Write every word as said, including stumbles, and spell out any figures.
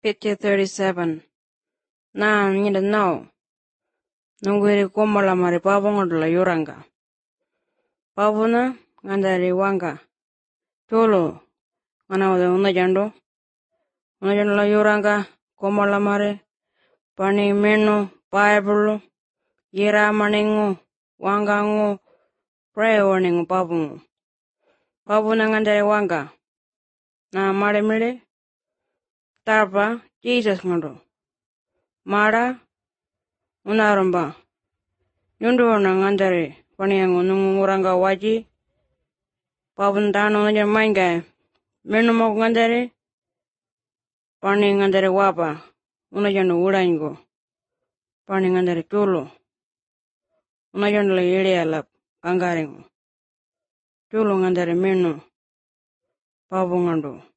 Picture thirty-seven. Na nyinda nao. Nungwiri komola mari pavongodola yuranga. Pavuna ngandari wanga. Cholo ngana una jando. Una jando la yuranga komola mari. Pani menu paibulu. Yira maningu. Wangangu. Prayer warningu pavungu. Pavuna ngandari wanga. Na mari mili. Tarpa Jesus ngondo. Mara unaramba. Nyundu wana ngandari paniyangu nunguranga waji. Pavundano ngajar mainga. Menu mok ngandari. Pani ngandari wapa. Unajanu uraingo. Pani ngandari chulu. Unajanu la yili alap kangaringo. Chulu ngandari menu. Pavungandu.